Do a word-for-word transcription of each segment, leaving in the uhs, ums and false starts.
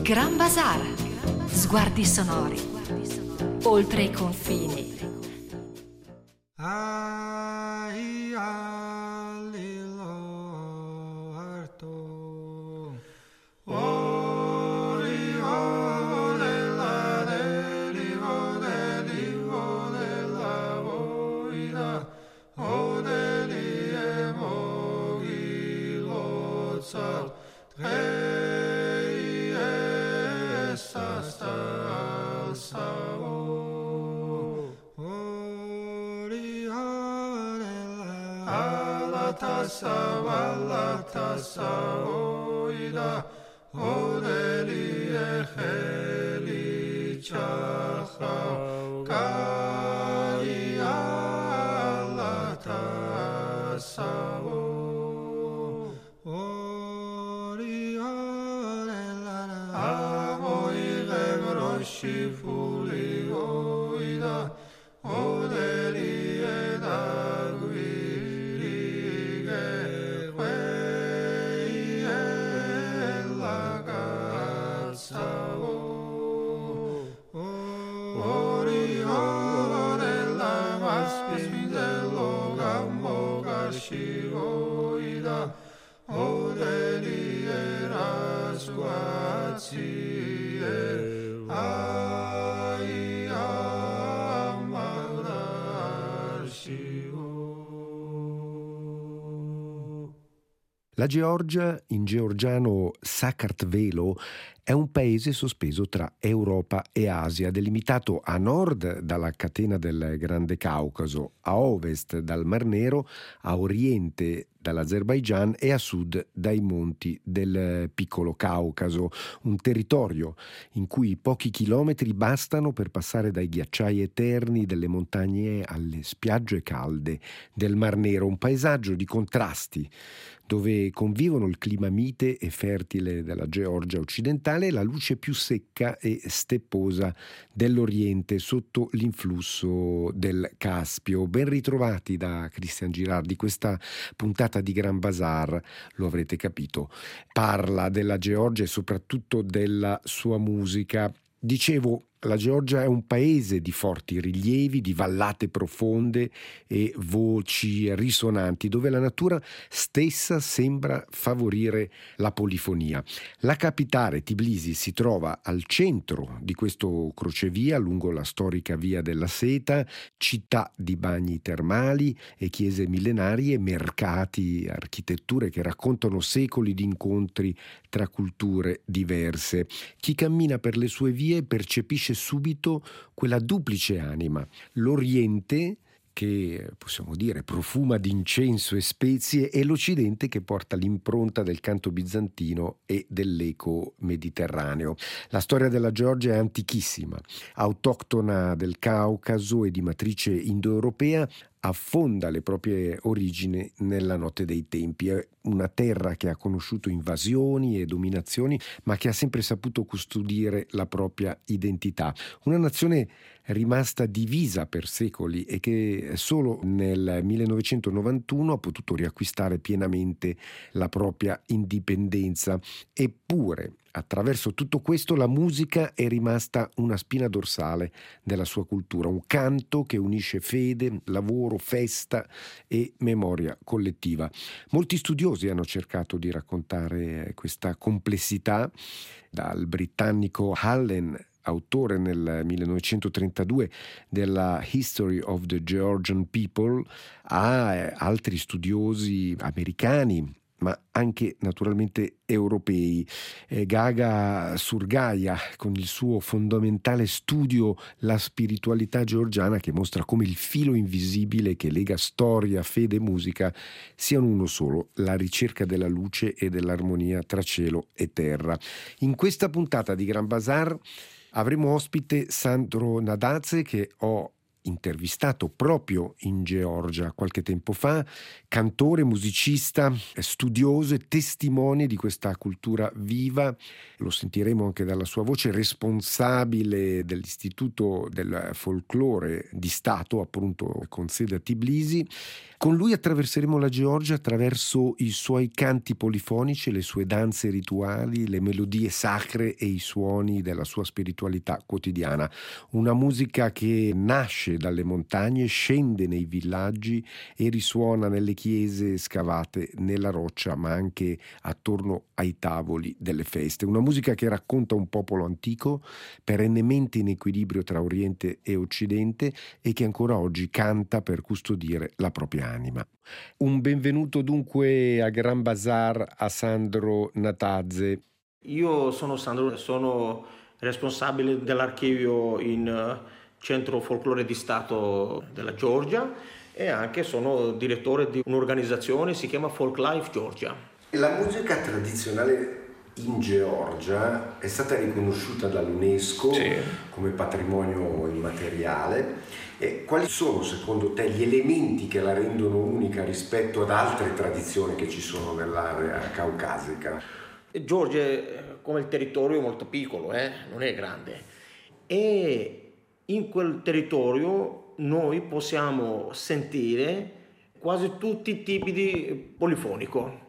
Gran Bazar, sguardi sonori, oltre i confini. Ai alilo harto ori ore la delivo delivo della voida o deli e moghi lo sa trei essa sta savo ori alla tassa alla tassa oida odeli e heli chacha kai alla tassa ori alla amoi gevroshi fuli oida odeli e dagui Shivoida odeli era suazie ai amadar shivo. La Georgia, in georgiano Sakartvelo, è un paese sospeso tra Europa e Asia, delimitato a nord dalla catena del Grande Caucaso, a ovest dal Mar Nero, a oriente dall'Azerbaigian e a sud dai monti del Piccolo Caucaso, un territorio in cui pochi chilometri bastano per passare dai ghiacciai eterni delle montagne alle spiagge calde del Mar Nero, un paesaggio di contrasti dove convivono il clima mite e fertile della Georgia occidentale e la luce più secca e stepposa dell'Oriente sotto l'influsso del Caspio. Ben ritrovati da Christian Girardi. Questa puntata di Gran Bazar, lo avrete capito, parla della Georgia e soprattutto della sua musica. Dicevo, la Georgia è un paese di forti rilievi, di vallate profonde e voci risonanti, dove la natura stessa sembra favorire la polifonia. La capitale, Tbilisi, si trova al centro di questo crocevia lungo la storica Via della Seta, città di bagni termali e chiese millenarie, mercati, architetture che raccontano secoli di incontri tra culture diverse. Chi cammina per le sue vie percepisce subito quella duplice anima, l'Oriente che possiamo dire profuma di incenso e spezie e l'Occidente che porta l'impronta del canto bizantino e dell'eco mediterraneo. La storia della Georgia è antichissima, autoctona del Caucaso e di matrice indoeuropea, affonda le proprie origini nella notte dei tempi. È una terra che ha conosciuto invasioni e dominazioni, ma che ha sempre saputo custodire la propria identità. Una nazione rimasta divisa per secoli e che solo nel millenovecentonovantuno ha potuto riacquistare pienamente la propria indipendenza. Eppure, attraverso tutto questo, la musica è rimasta una spina dorsale della sua cultura, un canto che unisce fede, lavoro, festa e memoria collettiva. Molti studiosi hanno cercato di raccontare questa complessità, dal britannico Allen, autore nel millenovecentotrentadue della History of the Georgian People, a altri studiosi americani, ma anche naturalmente europei. Eh, Gaga Surgaya, con il suo fondamentale studio La spiritualità georgiana, che mostra come il filo invisibile che lega storia, fede e musica siano uno solo, la ricerca della luce e dell'armonia tra cielo e terra. In questa puntata di Gran Bazar avremo ospite Sandro Nadaze, che ho intervistato proprio in Georgia qualche tempo fa, cantore, musicista, studioso e testimone di questa cultura viva. Lo sentiremo anche dalla sua voce, responsabile dell'Istituto del Folklore di Stato, appunto con sede a Tbilisi. Con lui attraverseremo la Georgia attraverso i suoi canti polifonici, le sue danze rituali, le melodie sacre e i suoni della sua spiritualità quotidiana. Una musica che nasce dalle montagne, scende nei villaggi e risuona nelle chiese scavate nella roccia, ma anche attorno ai tavoli delle feste. Una musica che racconta un popolo antico, perennemente in equilibrio tra Oriente e Occidente, e che ancora oggi canta per custodire la propria anima. Un benvenuto dunque a Gran Bazar a Sandro Natadze. Io sono Sandro, sono responsabile dell'archivio in Centro Folklore di Stato della Georgia e anche sono direttore di un'organizzazione, si chiama Folk Life Georgia. La musica tradizionale in Georgia è stata riconosciuta dall'UNESCO sì. come patrimonio immateriale. E quali sono secondo te gli elementi che la rendono unica rispetto ad altre tradizioni che ci sono nell'area caucasica? Georgia, come il territorio, è molto piccolo, eh? non è grande, e in quel territorio noi possiamo sentire quasi tutti i tipi di polifonico.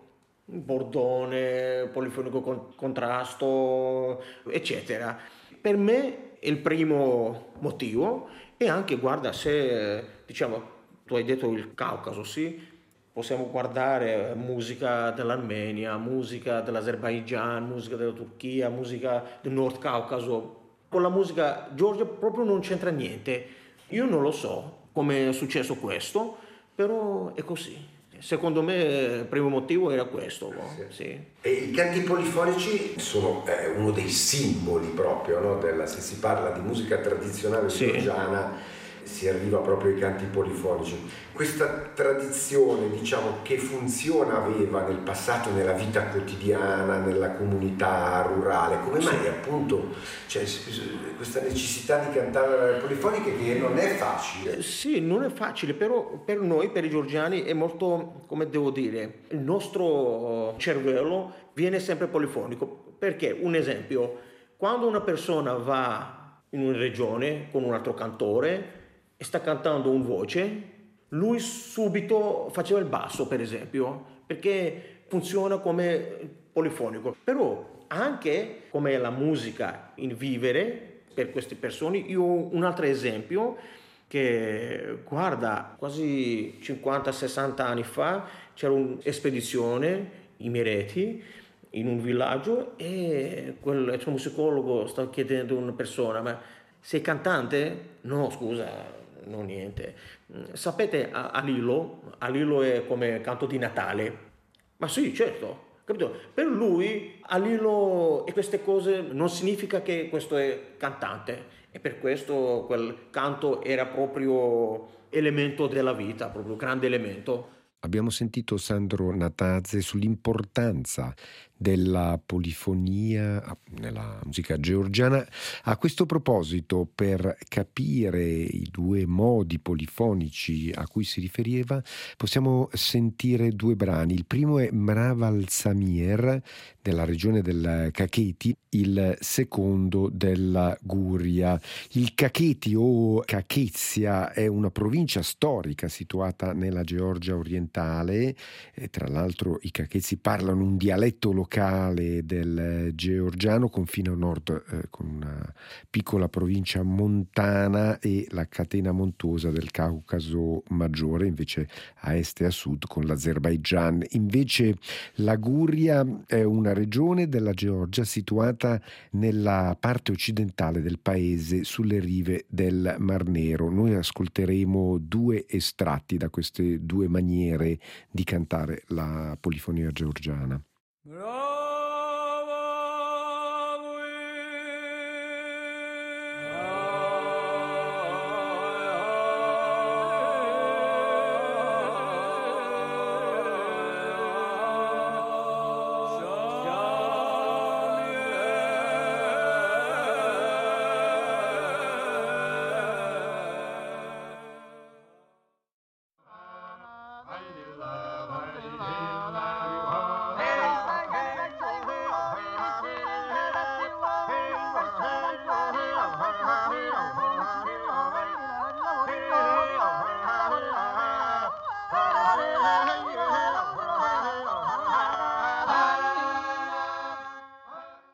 Bordone, polifonico con contrasto, eccetera. Per me è il primo motivo, e anche, guarda, se diciamo, tu hai detto il Caucaso, sì, possiamo guardare musica dell'Armenia, musica dell'Azerbaigian, musica della Turchia, musica del Nord Caucaso. Con la musica Georgia proprio non c'entra niente. Io non lo so come è successo questo, però è così. Secondo me il primo motivo era questo. Sì. Sì. E i canti polifonici sono eh, uno dei simboli proprio, no? Della, se si parla di musica tradizionale sì. georgiana si arriva proprio ai canti polifonici. Questa tradizione, diciamo, che funzione aveva nel passato nella vita quotidiana, nella comunità rurale? Come mai sì. appunto c'è questa necessità di cantare polifoniche che non è facile? Sì, non è facile, però per noi, per i georgiani, è molto, come devo dire, il nostro cervello viene sempre polifonico. Perché, un esempio, quando una persona va in una regione con un altro cantore e sta cantando un voce, lui subito faceva il basso, per esempio, perché funziona come polifonico. Però anche come la musica in vivere per queste persone, io ho un altro esempio che, guarda, quasi cinquanta sessanta anni fa c'era un'espedizione in Emirati, in un villaggio, e quel etnomusicologo stava chiedendo a una persona: ma sei cantante? No, scusa, no, niente. Sapete Alilo? Alilo è come canto di Natale. Ma sì, certo, capito? Per lui Alilo e queste cose non significa che questo è cantante, e per questo quel canto era proprio elemento della vita, proprio grande elemento. Abbiamo sentito Sandro Natadze sull'importanza della polifonia nella musica georgiana. A questo proposito, per capire i due modi polifonici a cui si riferiva, possiamo sentire due brani. Il primo è Mraval Samir della regione del Kakheti, il secondo della Guria. Il Kakheti o Kakhetsia è una provincia storica situata nella Georgia orientale, e tra l'altro i kakhetsi parlano un dialetto locale del georgiano, confina a nord eh, con una piccola provincia montana e la catena montuosa del Caucaso maggiore, invece a est e a sud con l'Azerbaigian. Invece la Guria è una regione della Georgia situata nella parte occidentale del paese, sulle rive del Mar Nero. Noi ascolteremo due estratti da queste due maniere di cantare la polifonia georgiana. Hey!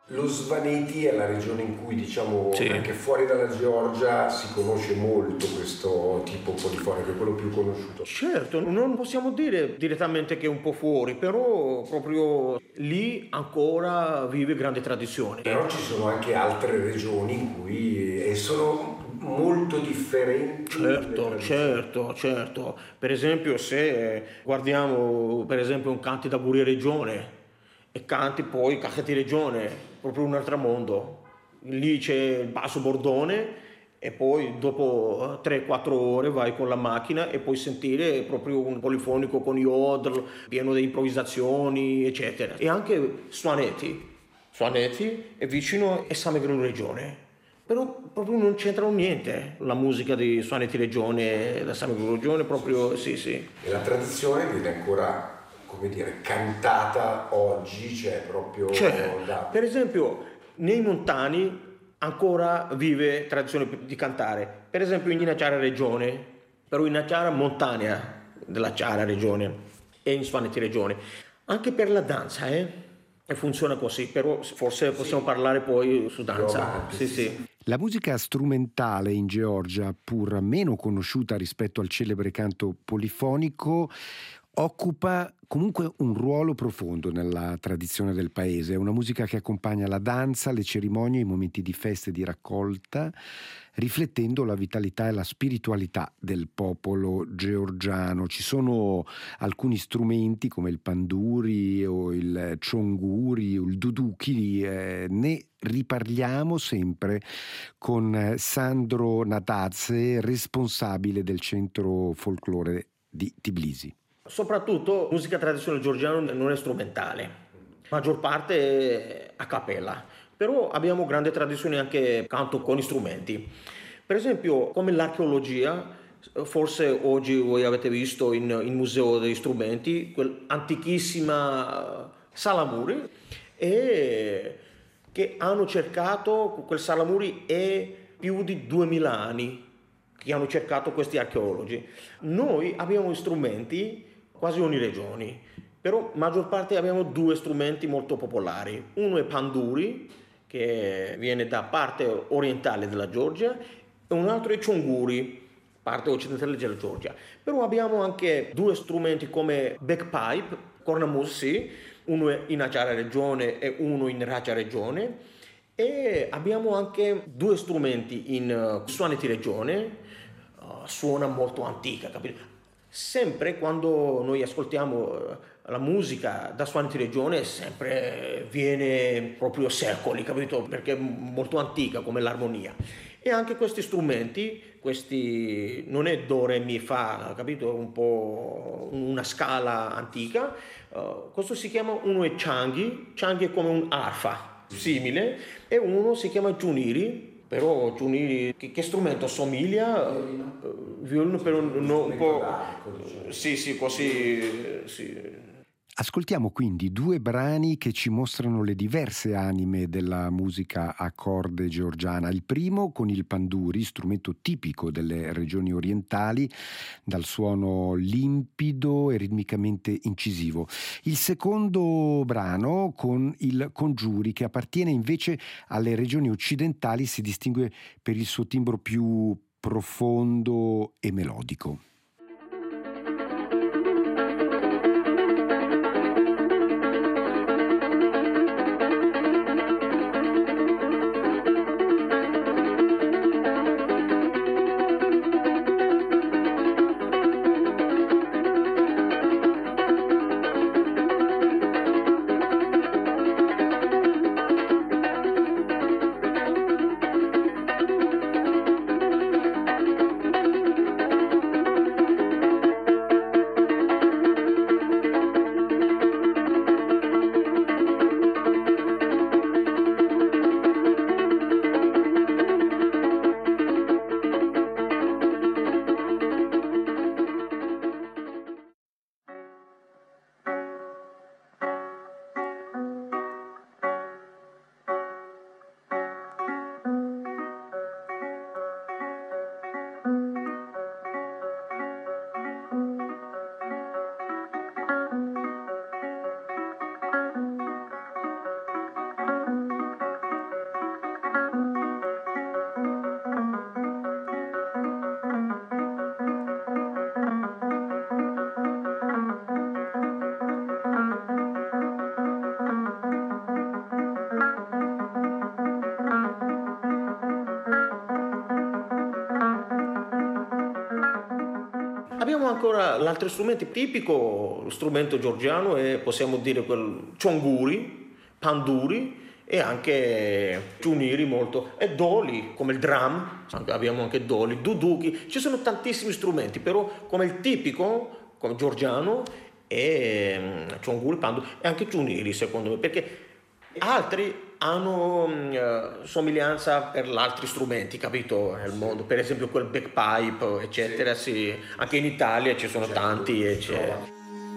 Lo Svaneti è la regione in cui, diciamo, sì. anche fuori dalla Georgia si conosce molto questo tipo polifonico, è quello più conosciuto. Certo, non possiamo dire direttamente che è un po' fuori, però proprio lì ancora vive grande tradizione. Però ci sono anche altre regioni in cui e sono molto differenti. Certo, certo, certo. Per esempio, se guardiamo per esempio un canti da Guria Regione e canti poi Cacchetti Regione, proprio un altro mondo. Lì c'è il basso bordone e poi dopo tre quattro ore vai con la macchina e puoi sentire proprio un polifonico con yodel, pieno di improvvisazioni, eccetera. E anche Suonetti. Suonetti è vicino a Samegrano Regione. Però proprio non c'entrano niente la musica di Suonetti Regione, da Samegrano Regione, proprio sì, sì. E la tradizione viene ancora, come dire, cantata oggi, cioè proprio Cioè, da... per esempio, nei montani ancora vive tradizione di cantare. Per esempio in Inaciara Regione, però in Inaciara montana della Ciara Regione e in Suonetti Regione. Anche per la danza, eh? E funziona così, però forse possiamo sì. parlare poi su danza. Sì, sì. sì. La musica strumentale in Georgia, pur meno conosciuta rispetto al celebre canto polifonico, occupa comunque un ruolo profondo nella tradizione del paese. È una musica che accompagna la danza, le cerimonie, i momenti di festa e di raccolta, riflettendo la vitalità e la spiritualità del popolo georgiano. Ci sono alcuni strumenti come il panduri o il chonguri o il duduki, eh, ne riparliamo sempre con Sandro Natadze, responsabile del centro folklore di Tbilisi. Soprattutto musica tradizionale georgiana non è strumentale, maggior parte a cappella, però abbiamo grande tradizione anche canto con strumenti. Per esempio, come l'archeologia, forse oggi voi avete visto in, in museo degli strumenti quell'antichissima Salamuri, e che hanno cercato, quel Salamuri è più di duemila anni che hanno cercato questi archeologi. Noi abbiamo strumenti quasi ogni regione, però maggior parte abbiamo due strumenti molto popolari. Uno è panduri, che viene da parte orientale della Georgia, e un altro è chonguri, parte occidentale della Georgia. Però abbiamo anche due strumenti come backpipe, cornamusi, uno è in Acciara Regione e uno in Racia Regione, e abbiamo anche due strumenti in uh, Suonetti Regione, uh, suona molto antica, capito? Sempre quando noi ascoltiamo la musica da Suonetti Regione sempre viene proprio secoli, capito? Perché è molto antica come l'armonia. E anche questi strumenti, questi non è do, re, mi, fa, capito? Un po' una scala antica. Uh, questo si chiama, uno è changhi, changhi è come un'arfa simile, e uno si chiama giuniri. Però Giuniri, che, che strumento somiglia? Violino, uh, violino però no, un po'... Sì, sì, così... Sì. Ascoltiamo quindi due brani che ci mostrano le diverse anime della musica a corde georgiana. Il primo con il panduri, strumento tipico delle regioni orientali, dal suono limpido e ritmicamente incisivo. Il secondo brano con il congiuri, che appartiene invece alle regioni occidentali, si distingue per il suo timbro più profondo e melodico. abbiamo ancora gli altri strumenti. Tipico strumento georgiano è, possiamo dire, quel cionguri, panduri e anche ciuniri molto, e doli come il drum, abbiamo anche doli, duduki, ci sono tantissimi strumenti, però come il tipico, come georgiano, è cionguri, panduri e anche ciuniri secondo me, perché altri hanno uh, somiglianza per gli altri strumenti, capito, nel mondo, per esempio quel backpipe, eccetera, sì. Anche in Italia ci sono tanti, eccetera.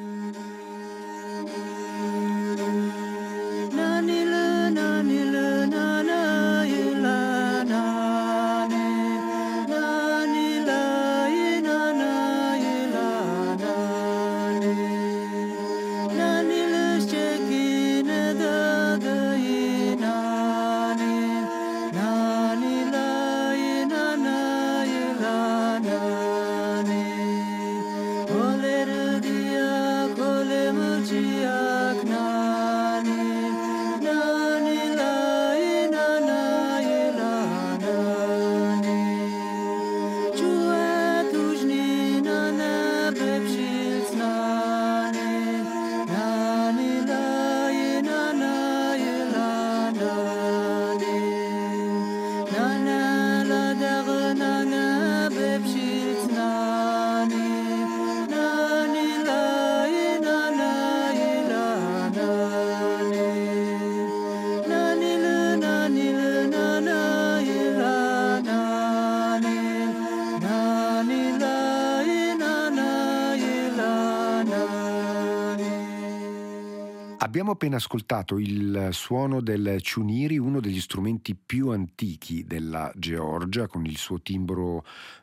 Abbiamo appena ascoltato il suono del ciuniri, uno degli strumenti più antichi della Georgia, con il suo timbro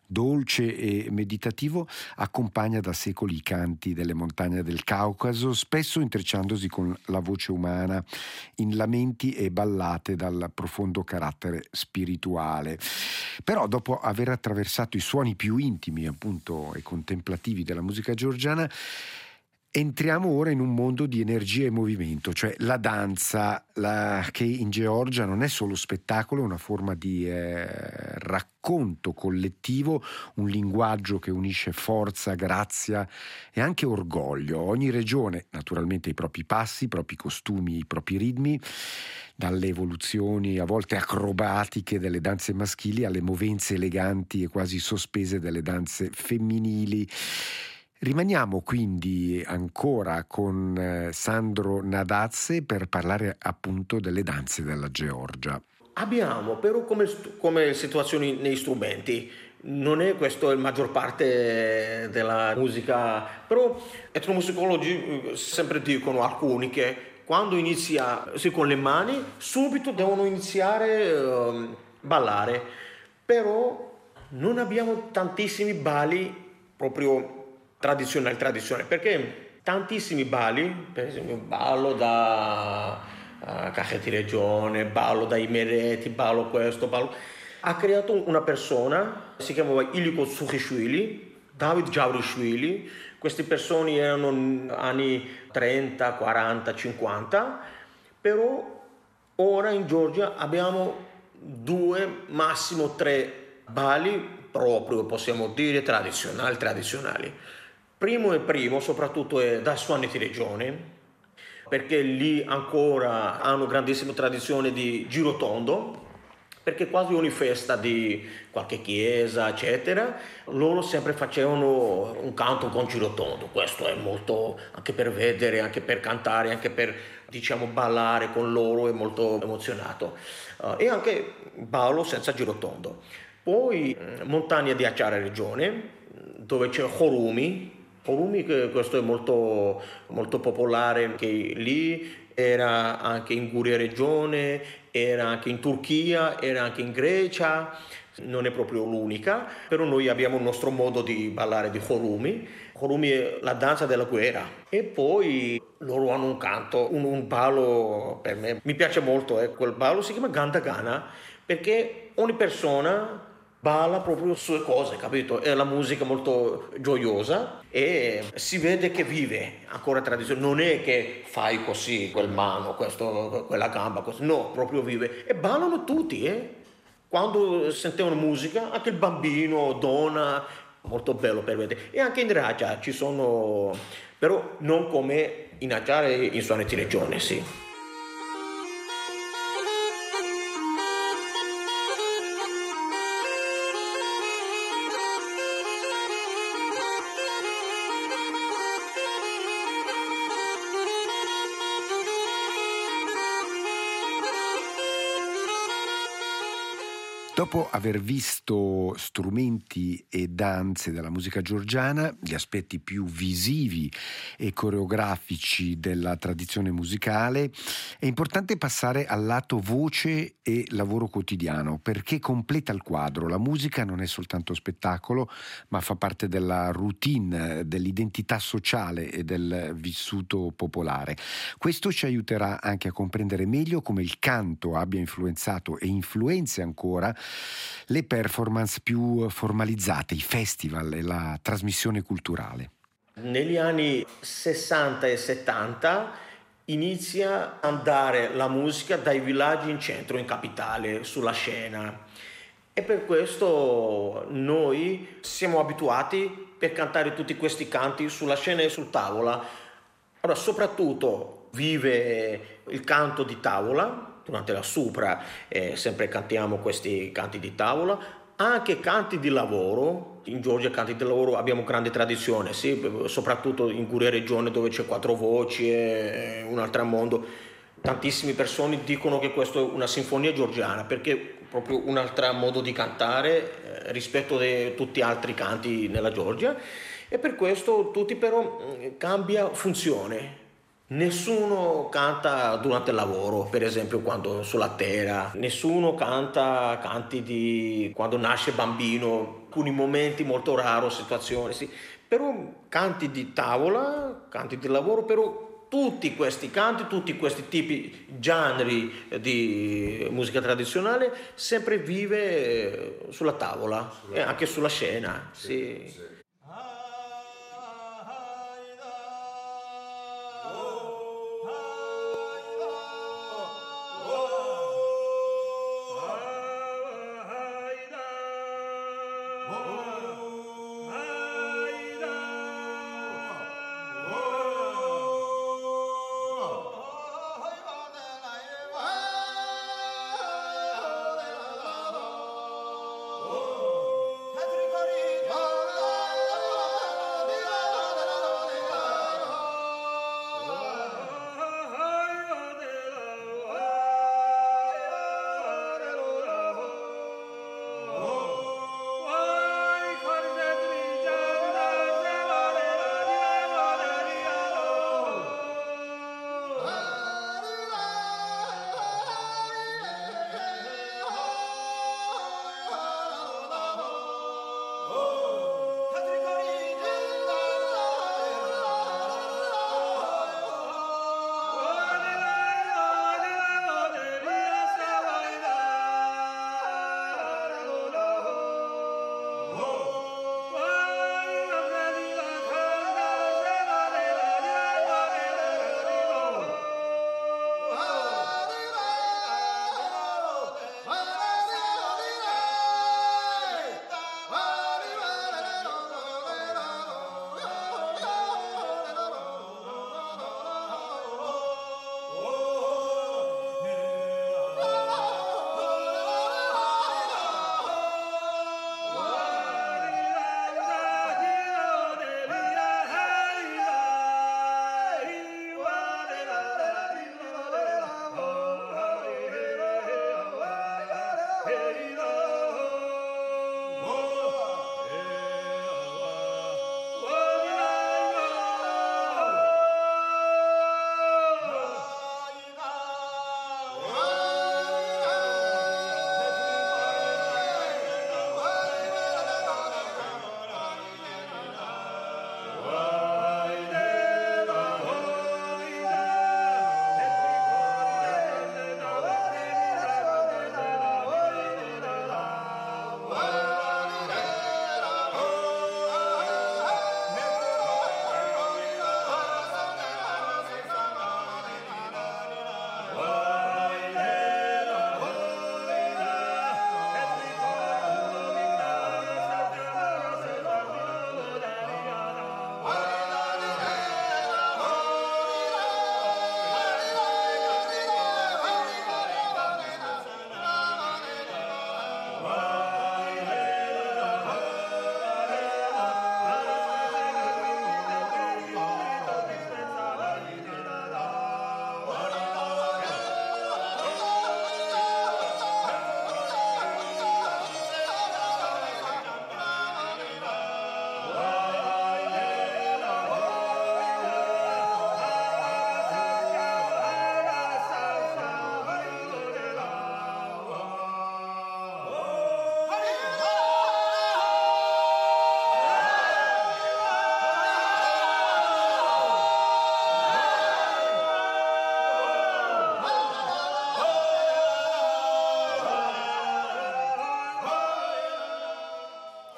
dolce e meditativo, accompagna da secoli i canti delle montagne del Caucaso, spesso intrecciandosi con la voce umana in lamenti e ballate dal profondo carattere spirituale. Però dopo aver attraversato i suoni più intimi, appunto, e contemplativi della musica georgiana, entriamo ora in un mondo di energia e movimento, cioè la danza, la, che in Georgia non è solo spettacolo, è una forma di eh, racconto collettivo, un linguaggio che unisce forza, grazia e anche orgoglio. Ogni regione naturalmente ha i propri passi, i propri costumi, i propri ritmi, dalle evoluzioni a volte acrobatiche delle danze maschili alle movenze eleganti e quasi sospese delle danze femminili. Rimaniamo quindi ancora con eh, Sandro Nadazze per parlare appunto delle danze della Georgia. Abbiamo però come, come situazioni nei strumenti, non è questo la maggior parte della musica, però etnomusicologi sempre dicono alcuni che quando inizia sì, con le mani subito devono iniziare a uh, ballare, però non abbiamo tantissimi balli proprio tradizionale tradizionale, perché tantissimi balli, per esempio ballo da uh, Cachetti Regione, ballo da Imereti, ballo questo, ballo, ha creato una persona, si chiamava Iliko Tsukhishvili, David Javrishvili. Queste persone erano anni trenta, quaranta, cinquanta, però ora in Georgia abbiamo due, massimo tre balli proprio, possiamo dire, tradizionali, tradizionali. Primo e primo, soprattutto è da Suoneti Regione, perché lì ancora hanno grandissima tradizione di girotondo, perché quasi ogni festa di qualche chiesa, eccetera, loro sempre facevano un canto con girotondo. Questo è molto, anche per vedere, anche per cantare, anche per, diciamo, ballare con loro, è molto emozionato. Uh, e anche ballo senza girotondo. Poi Montagna di Acciara Regione, dove c'è Horumi. Horumi, che questo è molto, molto popolare, che lì era anche in Guria Regione, era anche in Turchia, era anche in Grecia, non è proprio l'unica, però noi abbiamo il nostro modo di ballare di Horumi. Horumi è la danza della guerra. E poi loro hanno un canto, un, un ballo, per me mi piace molto, eh, quel ballo si chiama Gandagana, perché ogni persona balla proprio sulle cose, capito? È la musica molto gioiosa e si vede che vive ancora tradizione, non è che fai così quel mano, questo, quella gamba, questo. No, proprio vive e ballano tutti, eh? Quando sentivano musica, anche il bambino, donna, molto bello per vedere. E anche in Raja ci sono, però non come in Raja e in suonati regione, sì. Dopo aver visto strumenti e danze della musica georgiana, gli aspetti più visivi e coreografici della tradizione musicale, è importante passare al lato voce e lavoro quotidiano, perché completa il quadro. La musica non è soltanto spettacolo, ma fa parte della routine, dell'identità sociale e del vissuto popolare. Questo ci aiuterà anche a comprendere meglio come il canto abbia influenzato e influenzi ancora le performance più formalizzate, i festival e la trasmissione culturale. Negli anni sessanta e settanta inizia ad andare la musica dai villaggi in centro, in capitale, sulla scena. E per questo noi siamo abituati per cantare tutti questi canti sulla scena e sul tavola. Allora, soprattutto vive il canto di tavola. Durante la supra eh, sempre cantiamo questi canti di tavola, anche canti di lavoro. In Georgia canti di lavoro abbiamo grande tradizione, sì, soprattutto in quelle regioni dove c'è quattro voci e un altro mondo. Tantissime persone dicono che questa è una sinfonia georgiana perché è proprio un altro modo di cantare eh, rispetto a tutti gli altri canti nella Georgia, e per questo tutti però cambia funzione. Nessuno canta durante il lavoro, per esempio quando sulla terra, nessuno canta canti di quando nasce bambino, alcuni momenti molto raro, situazioni, sì. Però canti di tavola, canti di lavoro, però tutti questi canti, tutti questi tipi, generi di musica tradizionale sempre vive sulla tavola e anche sulla scena, sì. Sì.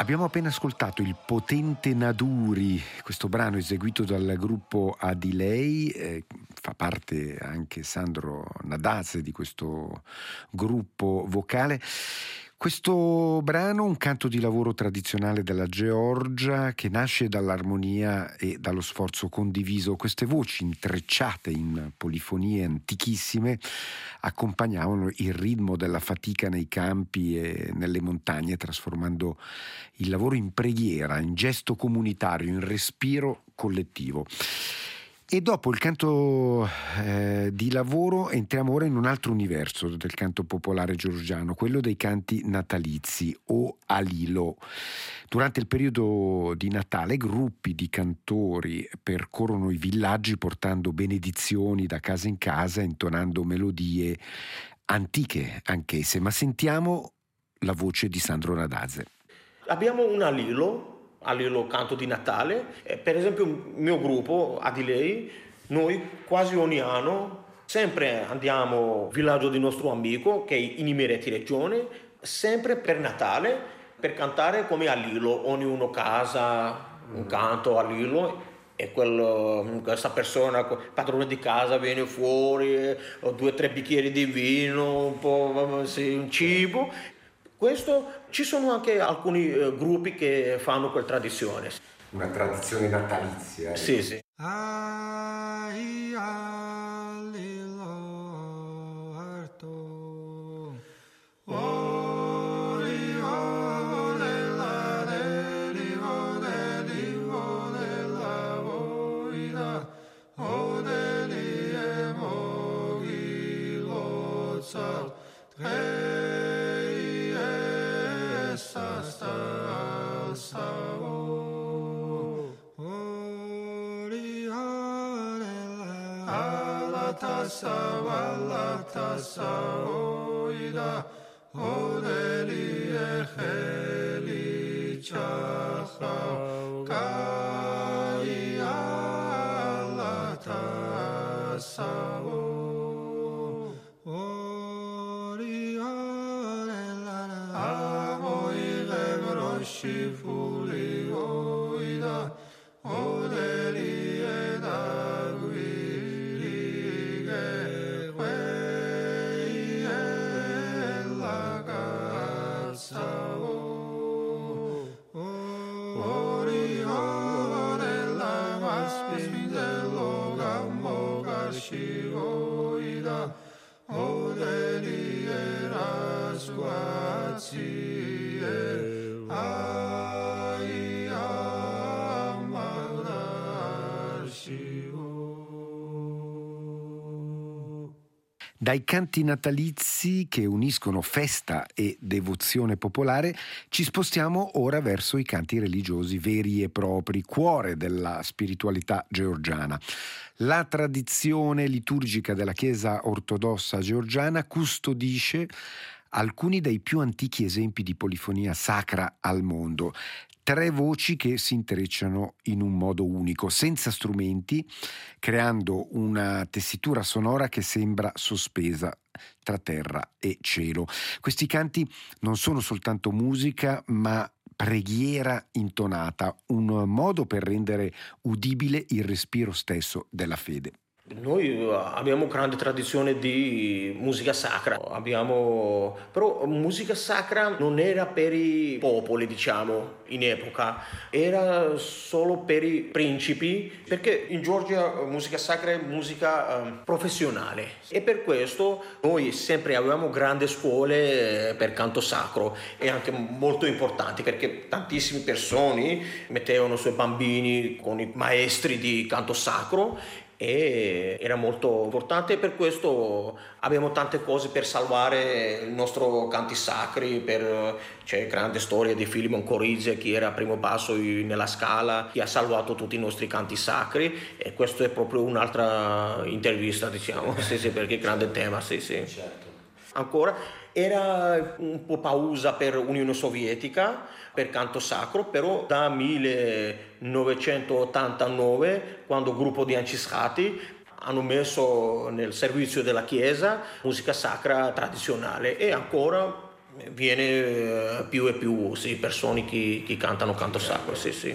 Abbiamo appena ascoltato il potente Naduri, questo brano eseguito dal gruppo Adilei, eh, fa parte anche Sandro Nadaze di questo gruppo vocale. Questo brano, un canto di lavoro tradizionale della Georgia che nasce dall'armonia e dallo sforzo condiviso. Queste voci intrecciate in polifonie antichissime accompagnavano il ritmo della fatica nei campi e nelle montagne, trasformando il lavoro in preghiera, in gesto comunitario, in respiro collettivo. E dopo il canto eh, di lavoro entriamo ora in un altro universo del canto popolare georgiano, quello dei canti natalizi o alilo. Durante il periodo di Natale gruppi di cantori percorrono i villaggi portando benedizioni da casa in casa, intonando melodie antiche anch'esse, ma sentiamo la voce di Sandro Nadaze. Abbiamo un alilo, alilo canto di Natale, eh, per esempio il mio gruppo Adilei, noi quasi ogni anno sempre andiamo al villaggio di nostro amico che è in Imereti regione, sempre per Natale, per cantare come alilo, ognuno casa un canto alilo e quel, questa persona, padrone di casa, viene fuori, due o tre bicchieri di vino, un po' sì, un cibo. Questo, ci sono anche alcuni eh, gruppi che fanno quella tradizione. Una tradizione natalizia. Eh? Sì, sì. Ai alilo arto ori orella delivo delivo della voida o delie moghi lozza tre Tassa valla tassa oida odeli echeli chacha kai alla tassa ori orella avoi legroshi fuli oida odeli edagui Shivoida odeli erasguazie ai amadar shivo. Dai canti natalizi che uniscono festa e devozione popolare ci spostiamo ora verso i canti religiosi veri e propri, cuore della spiritualità georgiana. La tradizione liturgica della Chiesa ortodossa georgiana custodisce alcuni dei più antichi esempi di polifonia sacra al mondo. Tre voci che si intrecciano in un modo unico, senza strumenti, creando una tessitura sonora che sembra sospesa tra terra e cielo. Questi canti non sono soltanto musica, ma preghiera intonata, un modo per rendere udibile il respiro stesso della fede. Noi abbiamo grande tradizione di musica sacra, abbiamo... però musica sacra non era per i popoli, diciamo, in epoca, era solo per i principi, perché in Georgia musica sacra è musica um, professionale e per questo noi sempre avevamo grandi scuole per canto sacro e anche molto importanti, perché tantissime persone mettevano i suoi bambini con i maestri di canto sacro e era molto importante e per questo abbiamo tante cose per salvare il nostro canti sacri, per, c'è grande storia di Filimon Corizia, chi era primo basso nella Scala, chi ha salvato tutti i nostri canti sacri e questo è proprio un'altra intervista, diciamo, sì, sì, perché è grande tema, sì, sì. Certo. Ancora era un po' pausa per Unione Sovietica per canto sacro, però da millenovecentottantanove, quando il gruppo di Anciscati hanno messo nel servizio della Chiesa musica sacra tradizionale e ancora viene eh, più e più sì, persone che, che cantano canto sacro, sì, sì.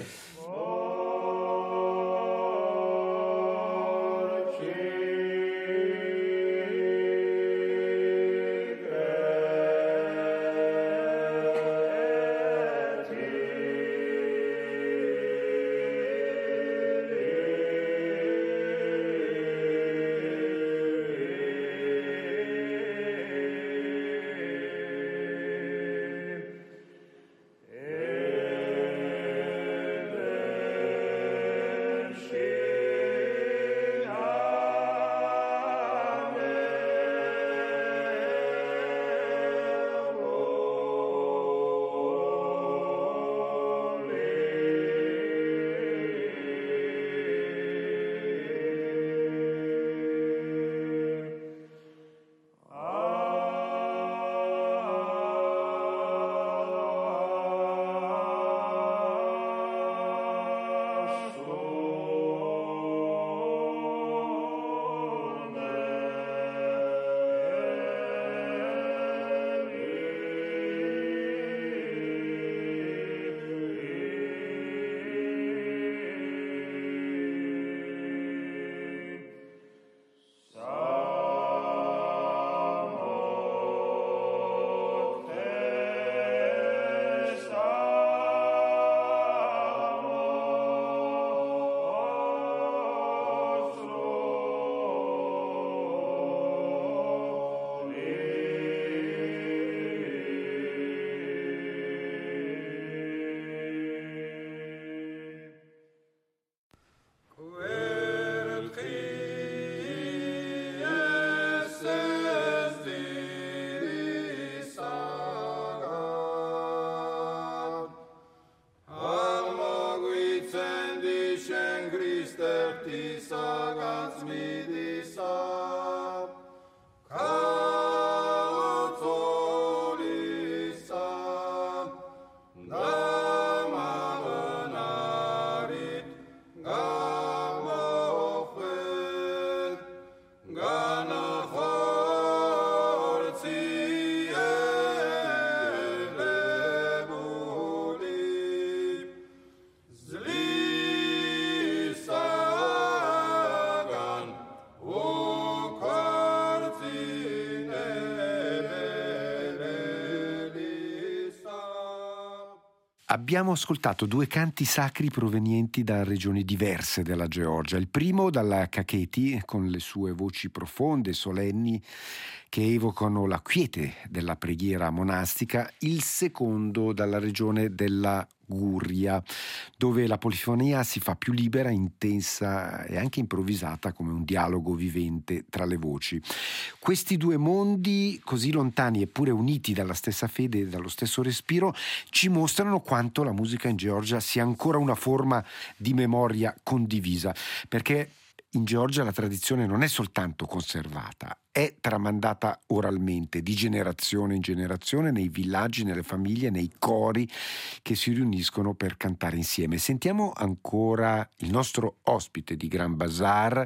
Abbiamo ascoltato due canti sacri provenienti da regioni diverse della Georgia. Il primo dalla Kakheti, con le sue voci profonde e solenni che evocano la quiete della preghiera monastica. Il secondo dalla regione della Guria, dove la polifonia si fa più libera, intensa e anche improvvisata, come un dialogo vivente tra le voci. Questi due mondi, così lontani eppure uniti dalla stessa fede e dallo stesso respiro, ci mostrano quanto la musica in Georgia sia ancora una forma di memoria condivisa, perché in Georgia la tradizione non è soltanto conservata, è tramandata oralmente, di generazione in generazione, nei villaggi, nelle famiglie, nei cori che si riuniscono per cantare insieme. Sentiamo ancora il nostro ospite di Gran Bazar,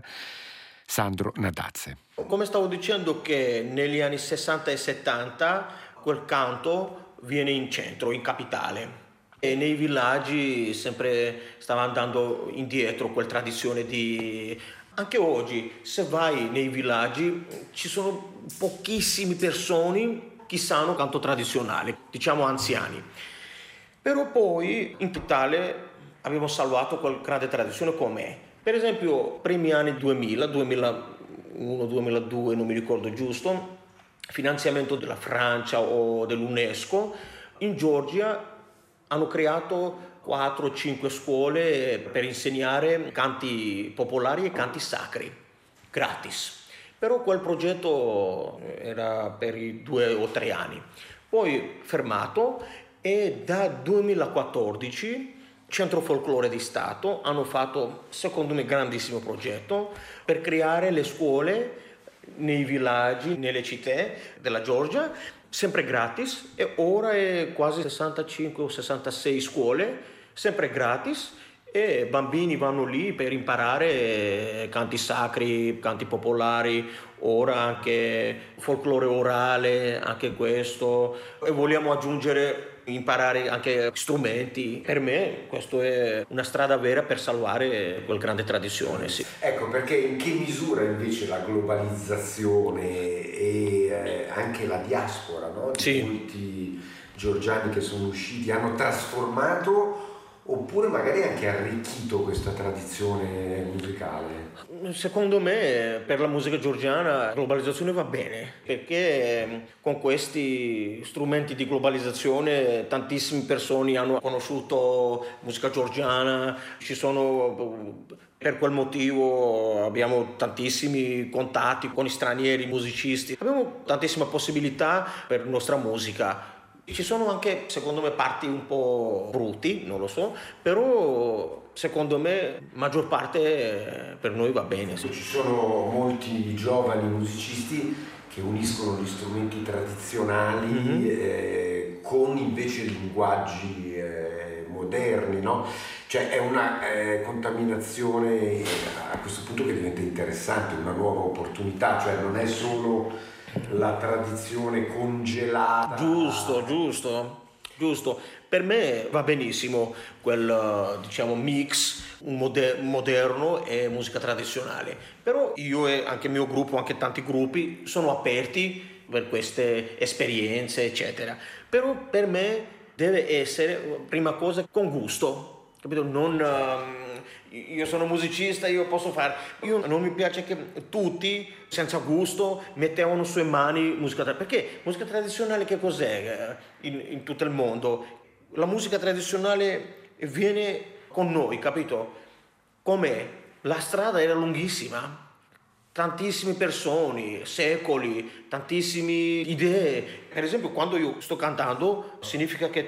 Sandro Nadazze. Come stavo dicendo, che negli anni sessanta e settanta quel canto viene in centro, in capitale. E nei villaggi sempre stava andando indietro quella tradizione di... Anche oggi, se vai nei villaggi, ci sono pochissime persone che sanno canto tradizionale, diciamo anziani. Però poi in capitale abbiamo salvato quella grande tradizione com'è. Per esempio, primi anni duemila, duemilauno duemiladue, non mi ricordo giusto, finanziamento della Francia o dell'UNESCO, in Georgia hanno creato quattro o cinque scuole per insegnare canti popolari e canti sacri, gratis. Però quel progetto era per i due o tre anni. Poi fermato, e da duemilaquattordici Centro Folklore di Stato hanno fatto, secondo me, un grandissimo progetto per creare le scuole nei villaggi, nelle città della Georgia, sempre gratis, e ora è quasi sessantacinque o sessantasei scuole, sempre gratis, e bambini vanno lì per imparare canti sacri, canti popolari ora anche folklore orale, anche questo, e vogliamo aggiungere imparare anche strumenti. Per me questo è una strada vera per salvare quella grande tradizione, sì. Ecco, perché in che misura invece la globalizzazione e eh, anche la diaspora, no? Di Sì. molti georgiani che sono usciti hanno trasformato oppure magari anche arricchito questa tradizione musicale? Secondo me per la musica georgiana la globalizzazione va bene, perché con questi strumenti di globalizzazione tantissime persone hanno conosciuto musica georgiana, ci sono, per quel motivo abbiamo tantissimi contatti con gli stranieri musicisti, abbiamo tantissime possibilità per la nostra musica. Ci sono anche, secondo me, parti un po' brutti, non lo so, però secondo me maggior parte per noi va bene. Sì. Ci sono molti giovani musicisti che uniscono gli strumenti tradizionali mm-hmm. eh, con invece linguaggi eh, moderni, no? Cioè è una eh, contaminazione a questo punto che diventa interessante, una nuova opportunità, cioè non è solo la tradizione congelata. Giusto, giusto, giusto. Per me va benissimo quel, diciamo, mix moder- moderno e musica tradizionale. Però io e anche il mio gruppo, anche tanti gruppi, sono aperti per queste esperienze, eccetera. Però per me deve essere, prima cosa, con gusto, capito? Non... Um, io sono musicista, io posso fare. Io non mi piace che tutti, senza gusto, mettevano sue mani musica tradizionale. Perché musica tradizionale che cos'è in, in tutto il mondo? La musica tradizionale viene con noi, capito? Com'è? La strada era lunghissima, tantissime persone, secoli, tantissime idee. Per esempio, quando io sto cantando, significa che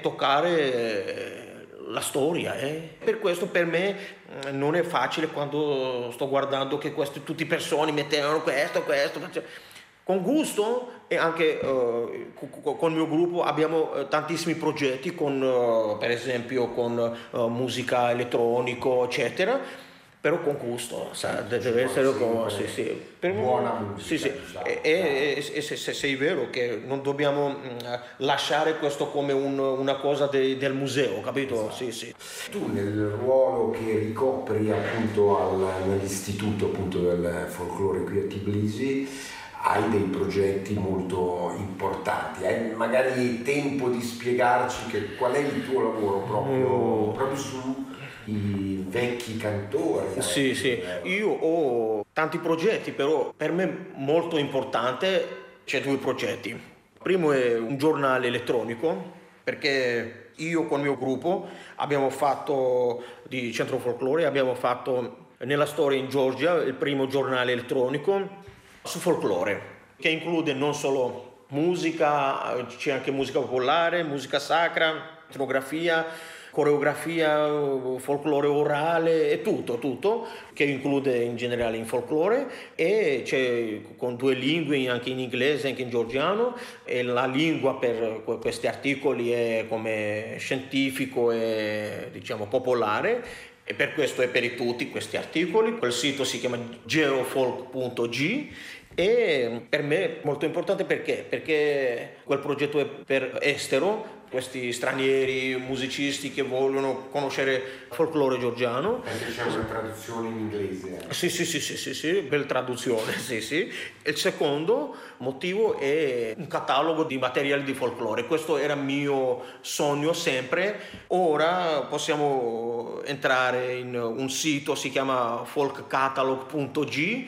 toccare la storia, eh? Per questo per me non è facile quando sto guardando che queste tutte persone mettevano questo, questo, con gusto. E anche uh, con il mio gruppo abbiamo uh, tantissimi progetti con, uh, per esempio con uh, musica elettronico, eccetera. Però con gusto, sa, deve essere con, sì, sì. Per buona musica. Sì, sì. Diciamo, e, e, e se, se, se è vero che non dobbiamo mh, lasciare questo come un, una cosa de, del museo, capito? Esatto. Sì, sì. Tu nel ruolo che ricopri appunto al, nell'istituto appunto del folklore qui a Tbilisi hai dei progetti molto importanti, hai magari tempo di spiegarci che, qual è il tuo lavoro proprio, oh. proprio su i vecchi cantori. Sì, sì, io ho tanti progetti, però per me molto importante c'è due progetti. Il primo è un giornale elettronico, perché io con il mio gruppo abbiamo fatto di Centro Folklore, abbiamo fatto nella storia in Georgia il primo giornale elettronico su folklore, che include non solo musica, c'è anche musica popolare, musica sacra, etnografia, coreografia, folklore orale e tutto, tutto, che include in generale in folklore, e c'è con due lingue, anche in inglese e anche in georgiano, e la lingua per questi articoli è come scientifico e diciamo popolare, e per questo è per tutti questi articoli. Quel sito si chiama geofolk punto g. E per me è molto importante perché? Perché quel progetto è per estero, questi stranieri musicisti che vogliono conoscere folklore georgiano. Anche c'è una traduzione in inglese. Eh. Sì, sì, sì, sì, sì, sì, bella traduzione, sì, sì. E il secondo motivo è un catalogo di materiali di folklore. Questo era il mio sogno sempre. Ora possiamo entrare in un sito, si chiama folk catalog punto g,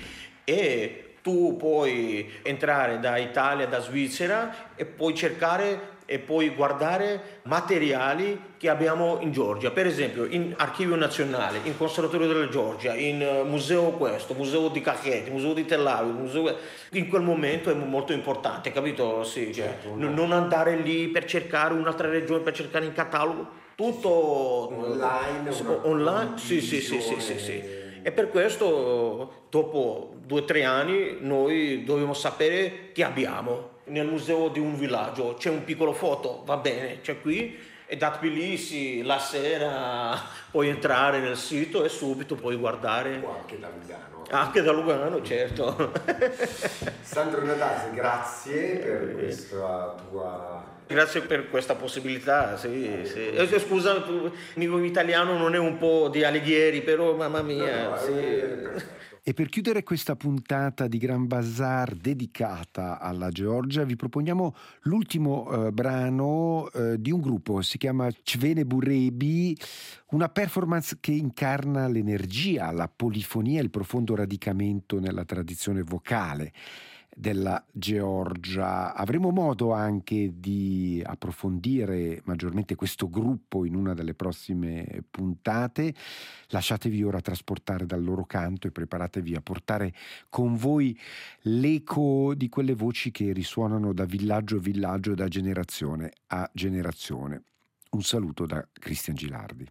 e tu puoi entrare da Italia, da Svizzera, e puoi cercare e puoi guardare materiali che abbiamo in Georgia, per esempio in Archivio Nazionale, in Conservatorio della Georgia, in Museo questo, Museo di Kakheti, Museo di Tel Aviv, museo... in quel momento è molto importante, capito? Sì, certo, cioè, non andare lì per cercare un'altra regione, per cercare in catalogo, tutto online, online, sì, sì, sì, sì, sì, sì. E per questo, dopo due o tre anni, noi dobbiamo sapere che abbiamo. Nel museo di un villaggio c'è un piccolo foto, va bene, c'è qui, E da Tbilisi la sera puoi entrare nel sito e subito puoi guardare. O anche da Lugano. Anche da Lugano, certo. Sandro Natase, grazie per questa tua... Grazie per questa possibilità, sì, sì. Eh, scusa, il mio italiano non è un po' di Alighieri, però mamma mia. No, no, sì. è... E per chiudere questa puntata di Gran Bazar dedicata alla Georgia, vi proponiamo l'ultimo eh, brano eh, di un gruppo, si chiama Cvene Burebi, una performance che incarna l'energia, la polifonia e il profondo radicamento nella tradizione vocale della Georgia. Avremo modo anche di approfondire maggiormente questo gruppo in una delle prossime puntate. Lasciatevi ora trasportare dal loro canto e preparatevi a portare con voi l'eco di quelle voci che risuonano da villaggio a villaggio, da generazione a generazione. Un saluto da Cristian Gilardi.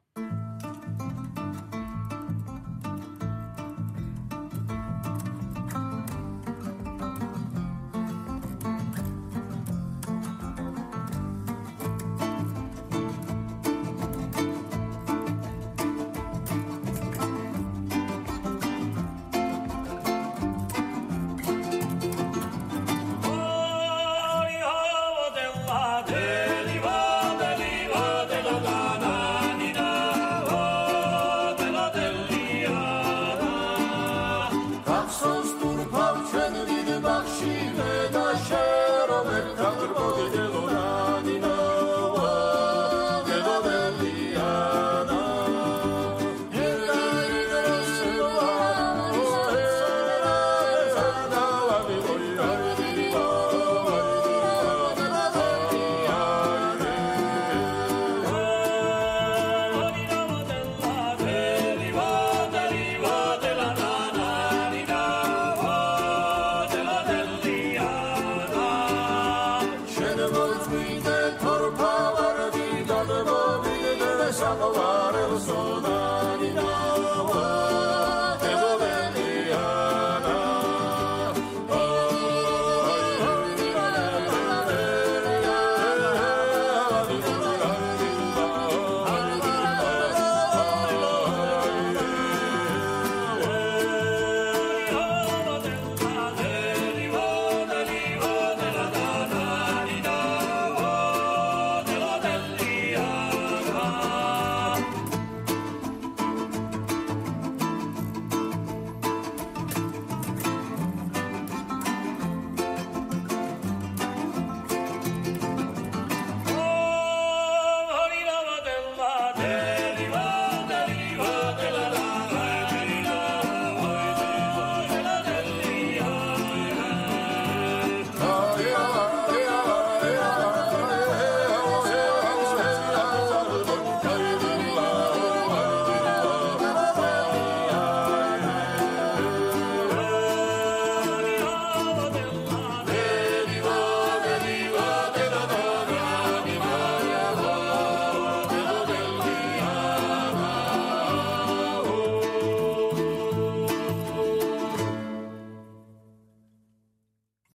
Sos tur pavçen bir bakşine da şero ver